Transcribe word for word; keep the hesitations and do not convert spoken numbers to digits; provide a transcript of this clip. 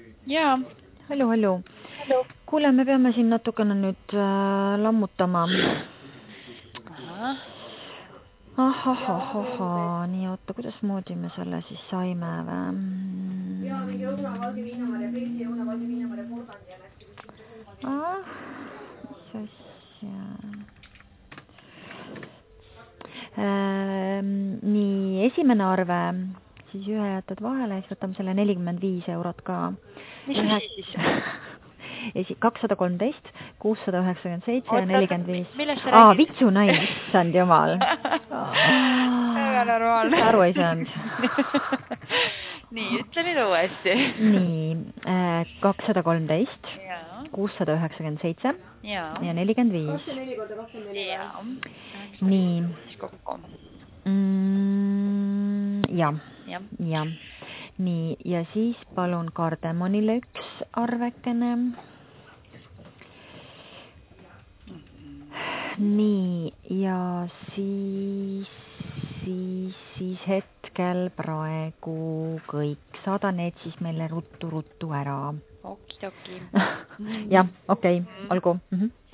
Jaa. Hallo, hallo. Hallo. Kuule, me peame siin natukene nüüd äh, lammutama. Aha. Ahah, ahah, nii oota, kuidas moodi me selle siis saime või? Ah, mis asja? Ähm, nii, esimene arve, siis ühe jätad vahele, siis võtame selle nelikümmend viis eurot ka. Mis Ühe... siis? Esi, kakssada kolmteist, kuussada üheksakümmend seitse ja nelikümmend viis. Millest sa Aa, räägid? vitsu naid, issand jumal. Väga normaalne. Aru ei saanud. Nii, ütle nüüd uuesti. Nii, kakssada kolmteist, kuussada üheksakümmend seitse ja nelikümmend viis. Jaa. Nii. Kokku. Mm, ja. Ja. Ja. Nii, ja siis palun kardemonile üks arvekene. Nii, ja siis, siis, siis hetkel praegu kõik. Saada need siis meile ruttu-ruttu ära. Okidoki. jah, okei, okay, olgu. Mhm.